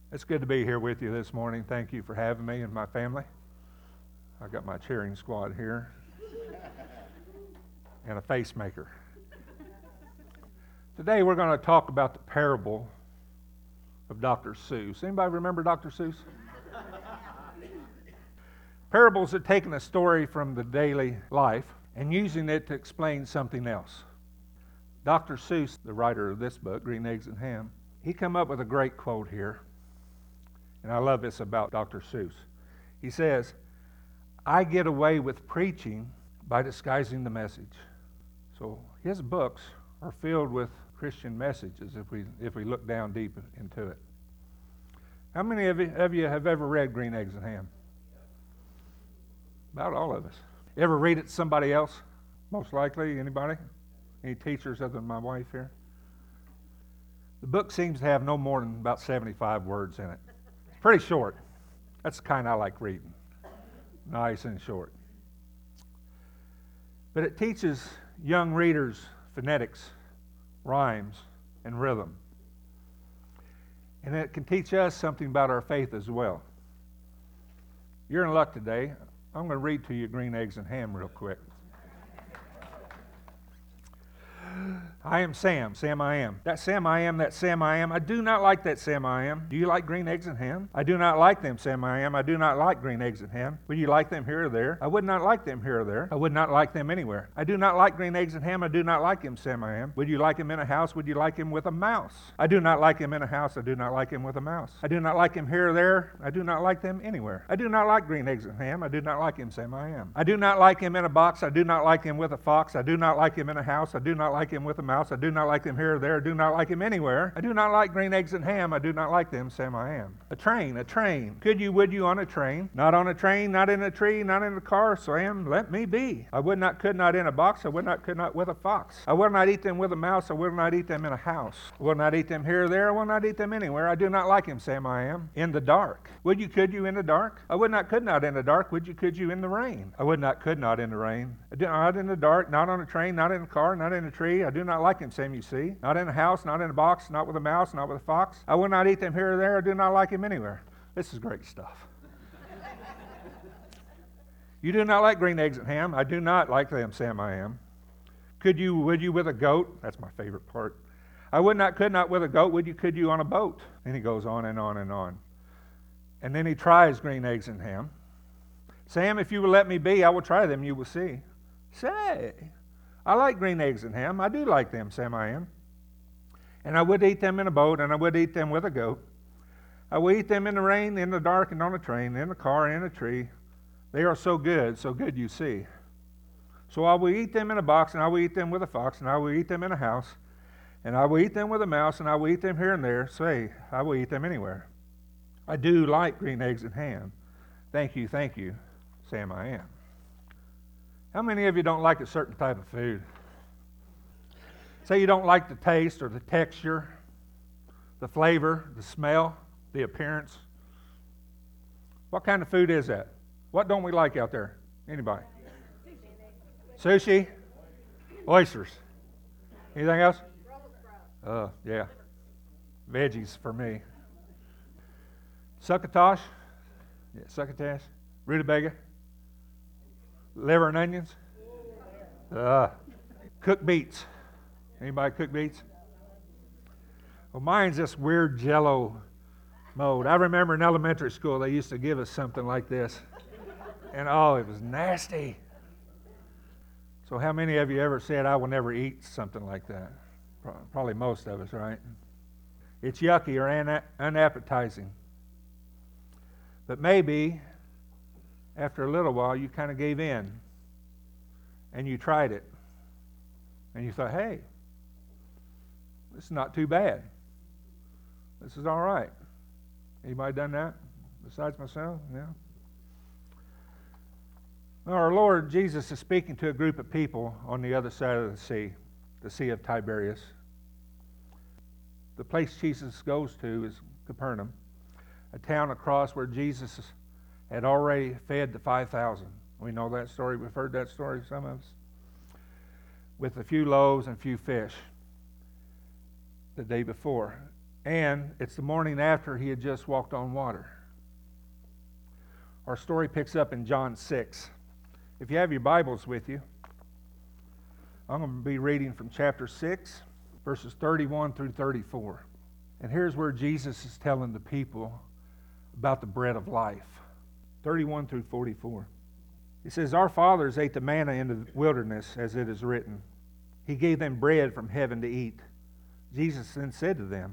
It's good to be here with you this morning. Thank you for having me and my family. I got my cheering squad here and a face maker. Today we're going to talk about the parable of Dr. Seuss. Anybody remember Dr. Seuss? Parables are taking a story from the daily life and using it to explain something else. Dr. Seuss, the writer of this book, Green Eggs and Ham, he come up with a great quote here. And I love this about Dr. Seuss. He says, "I get away with preaching by disguising the message." So his books are filled with Christian messages if we look down deep into it. How many of you have ever read Green Eggs and Ham? About all of us. Ever read it to somebody else? Most likely, anybody? Any teachers other than my wife here? The book seems to have no more than about 75 words in it. It's pretty short. That's the kind I like reading. Nice and short. But it teaches young readers phonetics, rhymes, and rhythm. And it can teach us something about our faith as well. You're in luck today. I'm going to read to you Green Eggs and Ham real quick. I am Sam, Sam I am. That Sam I am, that Sam I am. I do not like that Sam I am. Do you like green eggs and ham? I do not like them, Sam I am. I do not like green eggs and ham. Would you like them here or there? I would not like them here or there. I would not like them anywhere. I do not like green eggs and ham. I do not like him, Sam I am. Would you like him in a house? Would you like him with a mouse? I do not like him in a house. I do not like him with a mouse. I do not like him here or there. I do not like them anywhere. I do not like green eggs and ham. I do not like him, Sam I am. I do not like him in a box. I do not like him with a fox. I do not like him in a house. I do not like him with a mouse. I do not like him here or there. I do not like him anywhere. I do not like green eggs and ham. I do not like them, Sam I am. A train, a train. Could you, would you on a train? Not on a train, not in a tree, not in a car, Sam, let me be. I would not, could not in a box. I would not, could not with a fox. I will not eat them with a mouse. I will not eat them in a house. I will not eat them here or there. I will not eat them anywhere. I do not like him, Sam I am. In the dark. Would you, could you in the dark? I would not, could not in the dark. Would you, could you in the rain? I would not, could not in the rain. I do not in the dark, not on a train, not in a car, not in a tree. I do not like him, Sam, you see. Not in a house, not in a box, not with a mouse, not with a fox. I will not eat them here or there. I do not like him anywhere. This is great stuff. You do not like green eggs and ham. I do not like them, Sam I am. Could you, would you with a goat? That's my favorite part. I would not, could not with a goat. Would you, could you on a boat? And he goes on and on and on. And then he tries green eggs and ham. Sam, if you will let me be, I will try them, you will see. Say, I like green eggs and ham. I do like them, Sam I am. And I would eat them in a boat, and I would eat them with a goat. I would eat them in the rain, in the dark, and on a train, in a car, in a tree. They are so good you see. So I will eat them in a box, and I will eat them with a fox, and I will eat them in a house, and I will eat them with a mouse, and I will eat them here and there. Say, I will eat them anywhere. I do like green eggs and ham. Thank you, Sam I am. How many of you don't like a certain type of food? Say you don't like the taste or the texture, the flavor, the smell, the appearance. What kind of food is that? What don't we like out there? Anybody? Sushi? Oysters? Anything else? Yeah. Veggies for me. Succotash? Yeah, succotash. Rutabaga? Liver and onions? Cooked beets. Anybody cook beets? Well, mine's this weird jello mold. I remember in elementary school they used to give us something like this. And oh, it was nasty. So how many of you ever said, I will never eat something like that? Probably most of us, right? It's yucky or unappetizing. But maybe after a little while you kind of gave in and you tried it. And you thought, hey, this is not too bad. This is all right. Anybody done that besides myself? Yeah. Our Lord Jesus is speaking to a group of people on the other side of the Sea of Tiberias. The place Jesus goes to is Capernaum, a town across where Jesus had already fed the 5,000. We know that story. We've heard that story, some of us. With a few loaves and a few fish the day before. And it's the morning after he had just walked on water. Our story picks up in John 6. If you have your Bibles with you, I'm going to be reading from chapter 6, verses 31 through 34. And here's where Jesus is telling the people about the bread of life. 31 through 44. He says, "Our fathers ate the manna in the wilderness, as it is written. He gave them bread from heaven to eat." Jesus then said to them,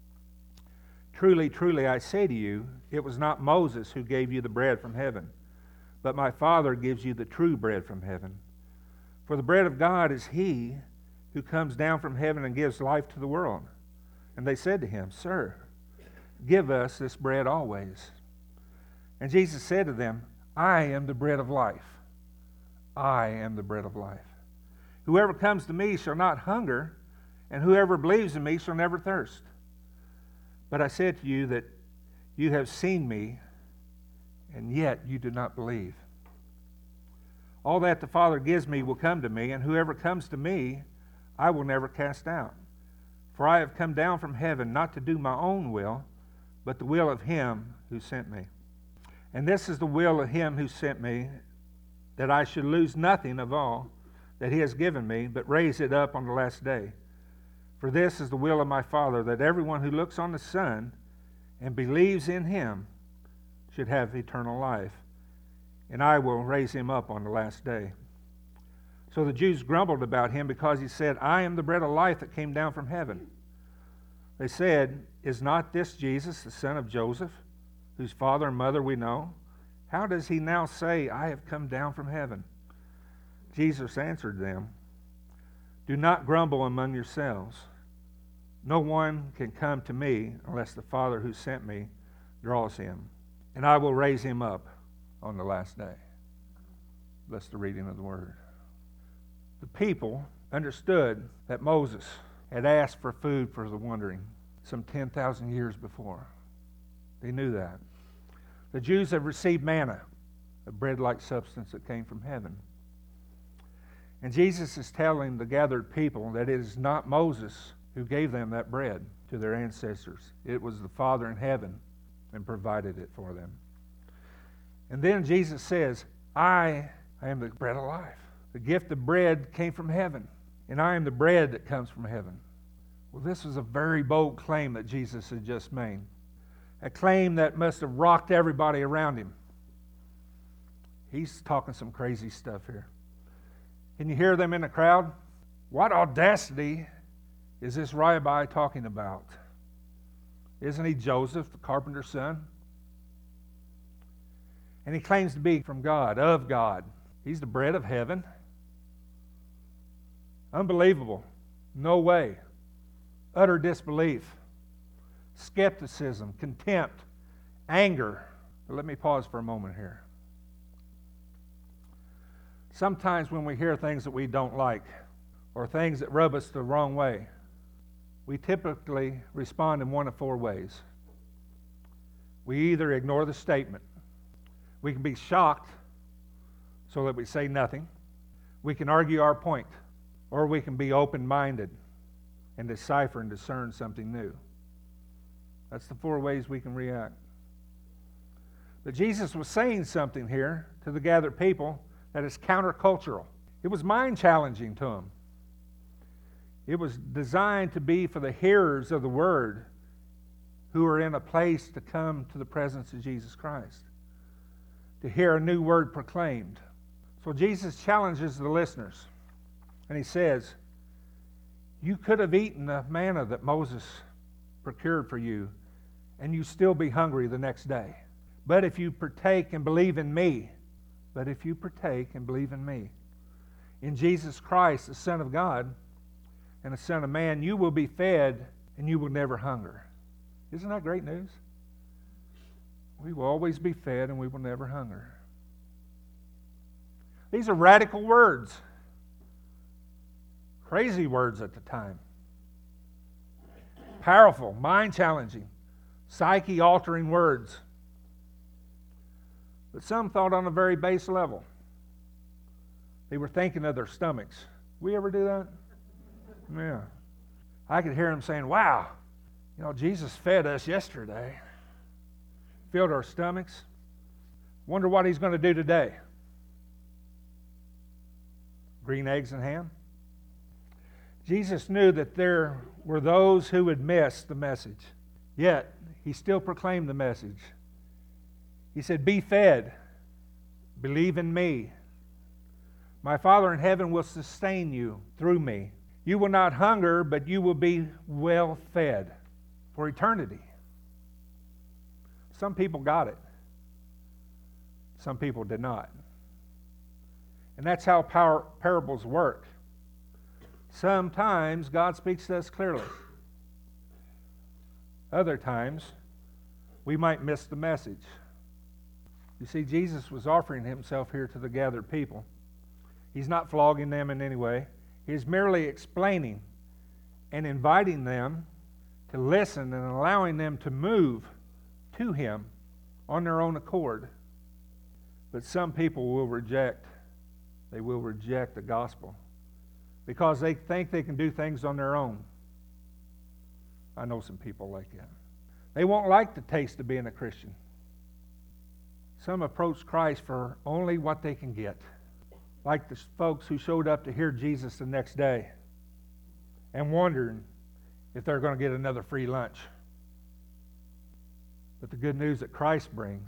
"Truly, truly, I say to you, it was not Moses who gave you the bread from heaven, but my Father gives you the true bread from heaven. For the bread of God is he who comes down from heaven and gives life to the world." And they said to him, "Sir, give us this bread always." And Jesus said to them, "I am the bread of life. I am the bread of life. Whoever comes to me shall not hunger, and whoever believes in me shall never thirst. But I said to you that you have seen me, and yet you do not believe. All that the Father gives me will come to me, and whoever comes to me, I will never cast out. For I have come down from heaven not to do my own will, but the will of him who sent me. And this is the will of him who sent me, that I should lose nothing of all that he has given me, but raise it up on the last day. For this is the will of my Father, that everyone who looks on the Son and believes in him should have eternal life, and I will raise him up on the last day." So the Jews grumbled about him because he said, "I am the bread of life that came down from heaven." They said, "Is not this Jesus, the son of Joseph, whose father and mother we know? How does he now say, 'I have come down from heaven'?" Jesus answered them, "Do not grumble among yourselves. No one can come to me unless the Father who sent me draws him, and I will raise him up on the last day." That's the reading of the word. The people understood that Moses had asked for food for the wandering some 10,000 years before. They knew that. The Jews have received manna, a bread-like substance that came from heaven. And Jesus is telling the gathered people that it is not Moses who gave them that bread to their ancestors. It was the Father in heaven and provided it for them. And then Jesus says, I am the bread of life. The gift of bread came from heaven, and I am the bread that comes from heaven. Well, this was a very bold claim that Jesus had just made. A claim that must have rocked everybody around him. He's talking some crazy stuff here. Can you hear them in the crowd? What audacity is this rabbi talking about? Isn't he Joseph, the carpenter's son? And he claims to be from God, of God. He's the bread of heaven. Unbelievable. No way. Utter disbelief. Skepticism, contempt, anger. But let me pause for a moment here. Sometimes when we hear things that we don't like, or things that rub us the wrong way, we typically respond in one of four ways. We either ignore the statement. We can be shocked so that we say nothing. We can argue our point. Or we can be open-minded and decipher and discern something new. That's the four ways we can react. But Jesus was saying something here to the gathered people that is countercultural. It was mind-challenging to them. It was designed to be for the hearers of the word who are in a place to come to the presence of Jesus Christ, to hear a new word proclaimed. So Jesus challenges the listeners, and he says, you could have eaten the manna that Moses procured for you, and you still be hungry the next day. But if you partake and believe in me, in Jesus Christ, the Son of God and the Son of Man, you will be fed and you will never hunger. Isn't that great news? We will always be fed and we will never hunger. These are radical words. Crazy words at the time. Powerful, mind-challenging, psyche-altering words. But some thought on a very base level. They were thinking of their stomachs. We ever do that? Yeah. I could hear them saying, wow, You know, Jesus fed us yesterday, filled our stomachs. Wonder what He's going to do today. Green eggs and ham? Jesus knew that there were those who would miss the message. Yet, He still proclaimed the message. He said, be fed. Believe in me. My Father in heaven will sustain you through me. You will not hunger, but you will be well fed for eternity. Some people got it. Some people did not. And that's how parables work. Sometimes God speaks to us clearly. Other times, we might miss the message. You see, Jesus was offering Himself here to the gathered people. He's not flogging them in any way. He's merely explaining and inviting them to listen and allowing them to move to Him on their own accord. But some people will reject. They will reject the gospel because they think they can do things on their own. I know some people like that. They won't like the taste of being a Christian. Some approach Christ for only what they can get. Like the folks who showed up to hear Jesus the next day and wondering if they're going to get another free lunch. But the good news that Christ brings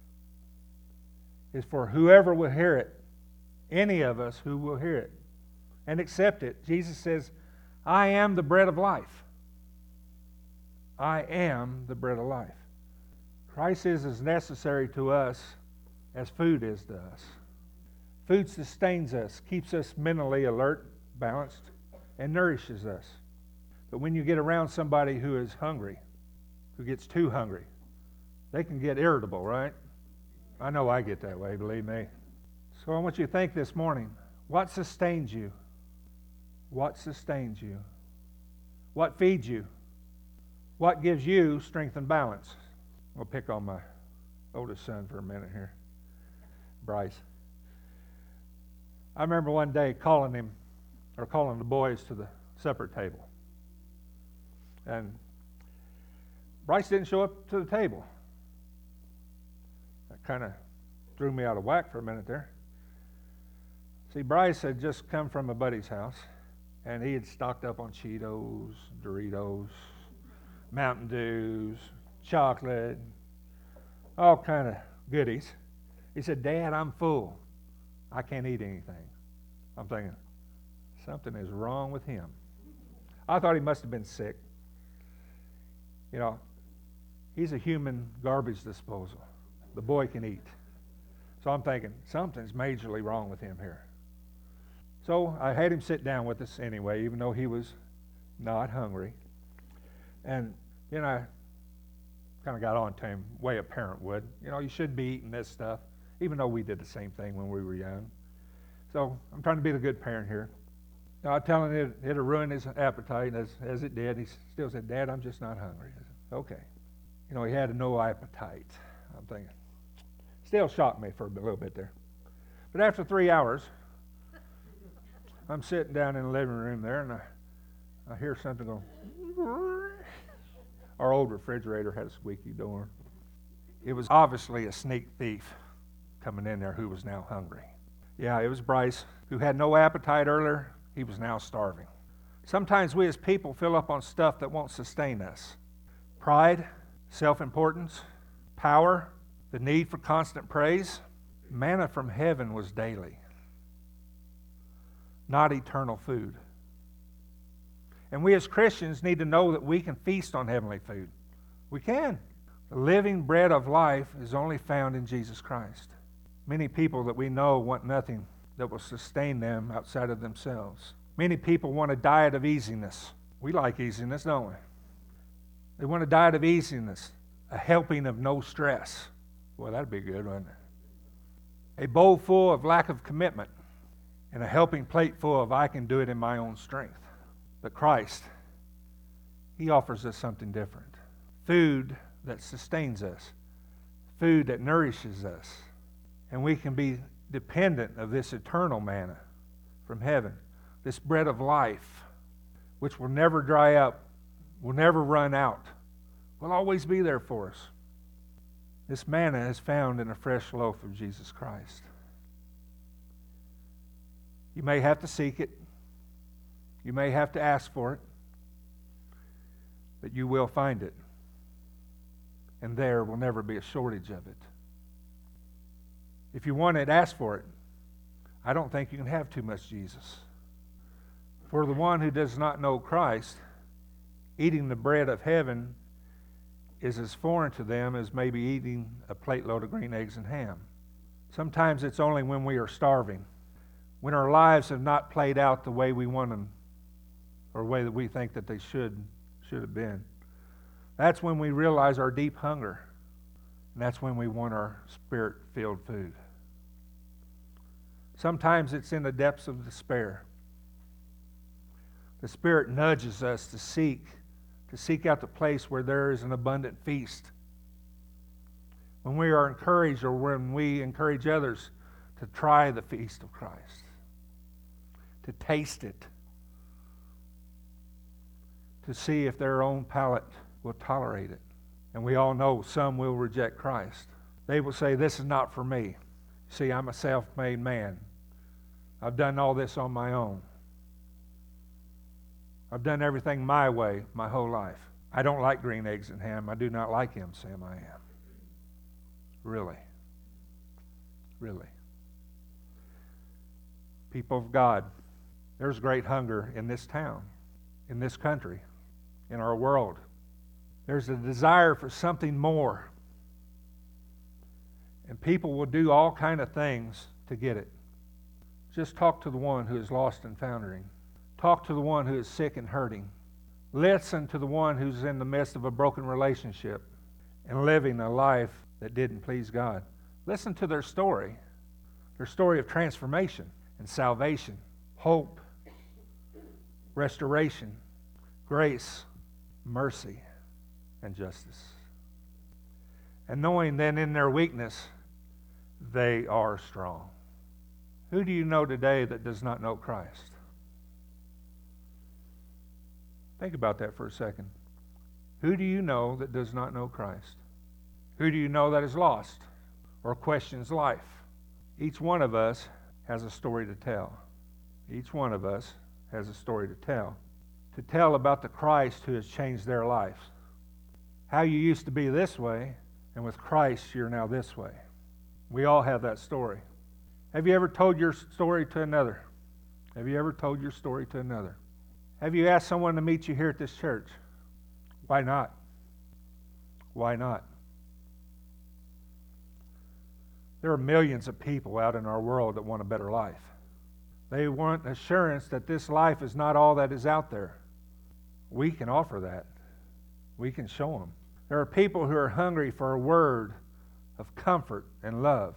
is for whoever will hear it, any of us who will hear it and accept it. Jesus says, I am the bread of life. I am the bread of life. Christ is as necessary to us as food is to us. Food sustains us, keeps us mentally alert, balanced, and nourishes us. But when you get around somebody who is hungry, who gets too hungry, they can get irritable, right? I know I get that way, believe me. So I want you to think this morning, what sustains you? What sustains you? What feeds you? What gives you strength and balance? We'll pick on my oldest son for a minute here, Bryce. I remember one day calling the boys to the supper table. And Bryce didn't show up to the table. That kind of threw me out of whack for a minute there. See, Bryce had just come from a buddy's house, and he had stocked up on Cheetos, Doritos, Mountain Dews, chocolate, all kind of goodies. He said, Dad, I'm full. I can't eat anything. I'm thinking, something is wrong with him. I thought he must have been sick. You know, he's a human garbage disposal. The boy can eat. So I'm thinking, something's majorly wrong with him here. So I had him sit down with us anyway, even though he was not hungry. And, you know, I kind of got on to him, way a parent would. You know, you shouldn't be eating this stuff, even though we did the same thing when we were young. So I'm trying to be the good parent here. Now, I'm telling him it'd ruin his appetite, as it did. He still said, Dad, I'm just not hungry. I said, okay. You know, he had no appetite. I'm thinking, still shocked me for a little bit there. But after 3 hours, I'm sitting down in the living room there, and I hear something go. Our old refrigerator had a squeaky door. It was obviously a sneak thief coming in there who was now hungry. Yeah, it was Bryce, who had no appetite earlier. He was now starving. Sometimes we as people fill up on stuff that won't sustain us. Pride, self-importance, power, the need for constant praise. Manna from heaven was daily, not eternal food. And we as Christians need to know that we can feast on heavenly food. We can. The living bread of life is only found in Jesus Christ. Many people that we know want nothing that will sustain them outside of themselves. Many people want a diet of easiness. We like easiness, don't we? They want a diet of easiness, a helping of no stress. Boy, that'd be good, wouldn't it? A bowl full of lack of commitment, and a helping plate full of I can do it in my own strength. But Christ, He offers us something different. Food that sustains us. Food that nourishes us. And we can be dependent of this eternal manna from heaven. This bread of life, which will never dry up, will never run out, will always be there for us. This manna is found in a fresh loaf of Jesus Christ. You may have to seek it. You may have to ask for it. But you will find it. And there will never be a shortage of it. If you want it, ask for it. I don't think you can have too much Jesus. For the one who does not know Christ, eating the bread of heaven is as foreign to them as maybe eating a plate load of green eggs and ham. Sometimes it's only when we are starving, when our lives have not played out the way we want them, or the way that we think that they should have been. That's when we realize our deep hunger, and that's when we want our Spirit-filled food. Sometimes it's in the depths of despair. The Spirit nudges us to seek out the place where there is an abundant feast. When we are encouraged, or when we encourage others to try the feast of Christ, to taste it, to see if their own palate will tolerate it. And we all know some will reject Christ. They will say, this is not for me. See, I'm a self-made man. I've done all this on my own. I've done everything my way my whole life. I don't like green eggs and ham. I do not like him, Sam I am. Really. Really. People of God, there's great hunger in this town, in this country, in our world. There's a desire for something more. And people will do all kind of things to get it. Just talk to the one who is lost and foundering. Talk to the one who is sick and hurting. Listen to the one who's in the midst of a broken relationship and living a life that didn't please God. Listen to their story of transformation and salvation, hope, restoration, grace, mercy, and justice. And knowing then in their weakness, they are strong. Who do you know today that does not know Christ? Think about that for a second. Who do you know that does not know Christ? Who do you know that is lost or questions life? Each one of us has a story to tell. Each one of us has a story to tell. To tell about the Christ who has changed their lives. How you used to be this way, and with Christ you're now this way. We all have that story. Have you ever told your story to another? Have you ever told your story to another? Have you asked someone to meet you here at this church? Why not? Why not? There are millions of people out in our world that want a better life. They want assurance that this life is not all that is out there. We can offer that. We can show them. There are people who are hungry for a word of comfort and love.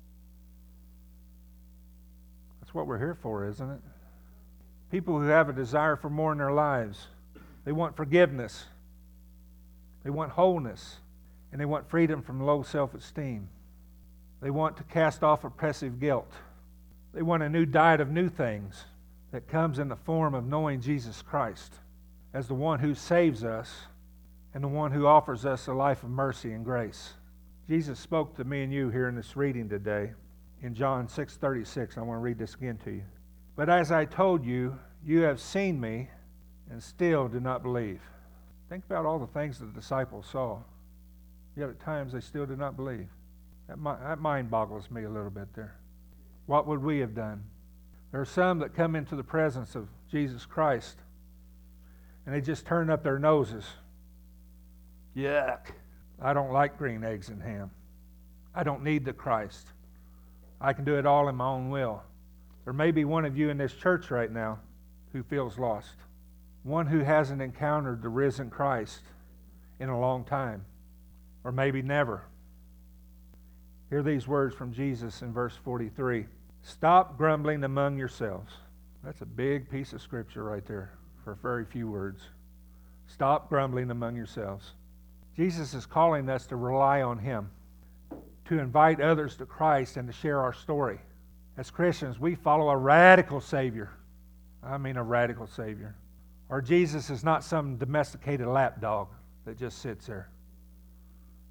That's what we're here for, isn't it? People who have a desire for more in their lives. They want forgiveness. They want wholeness. And they want freedom from low self-esteem. They want to cast off oppressive guilt. They want a new diet of new things that comes in the form of knowing Jesus Christ as the one who saves us and the one who offers us a life of mercy and grace. Jesus spoke to me and you here in this reading today in John 6:36. I want to read this again to you. But as I told you, you have seen me and still do not believe. Think about all the things the disciples saw, yet at times they still do not believe. That mind boggles me a little bit there. What would we have done? There are some that come into the presence of Jesus Christ and they just turn up their noses. Yuck. I don't like green eggs and ham. I don't need the Christ. I can do it all in my own will. There may be one of you in this church right now who feels lost. One who hasn't encountered the risen Christ in a long time. Or maybe never. Hear these words from Jesus in verse 43. Stop grumbling among yourselves. That's a big piece of scripture right there for very few words. Stop grumbling among yourselves. Jesus is calling us to rely on Him, to invite others to Christ and to share our story. As Christians, we follow a radical Savior. I mean a radical Savior. Our Jesus is not some domesticated lapdog that just sits there.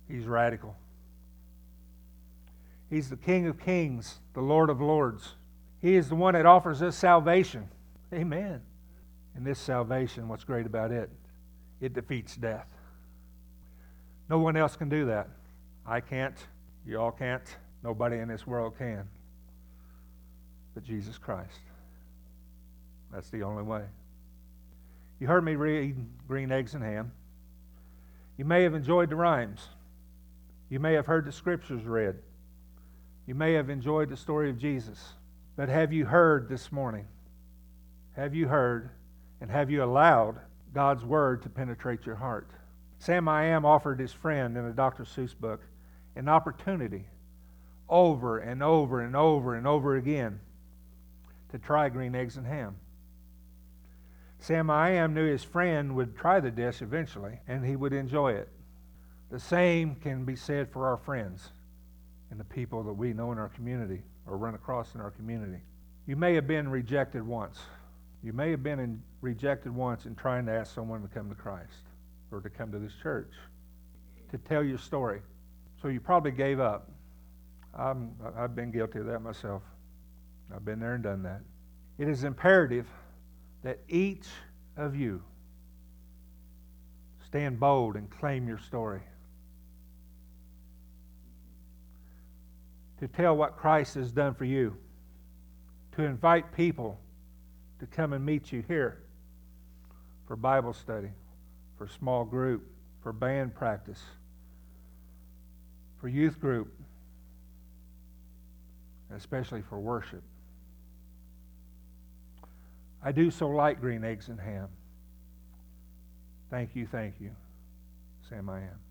He's radical. He's the King of Kings, the Lord of Lords. He is the one that offers us salvation. Amen. And this salvation, what's great about it? It defeats death. No one else can do that. I can't. You all can't. Nobody in this world can. But Jesus Christ. That's the only way. You heard me read Green Eggs and Ham. You may have enjoyed the rhymes. You may have heard the scriptures read. You may have enjoyed the story of Jesus. But have you heard this morning? Have you heard and have you allowed God's Word to penetrate your heart? Sam I Am offered his friend in a Dr. Seuss book an opportunity over and over and over and over again to try Green Eggs and Ham. Sam I Am knew his friend would try the dish eventually and he would enjoy it. The same can be said for our friends and the people that we know in our community or run across in our community. You may have been rejected once. You may have been rejected once in trying to ask someone to come to Christ or to come to this church, to tell your story. So you probably gave up. I've been guilty of that myself. I've been there and done that. It is imperative that each of you stand bold and claim your story. To tell what Christ has done for you. To invite people to come and meet you here for Bible study, for small group, for band practice, for youth group, and especially for worship. I do so like Green Eggs and Ham. Thank you, Sam I Am.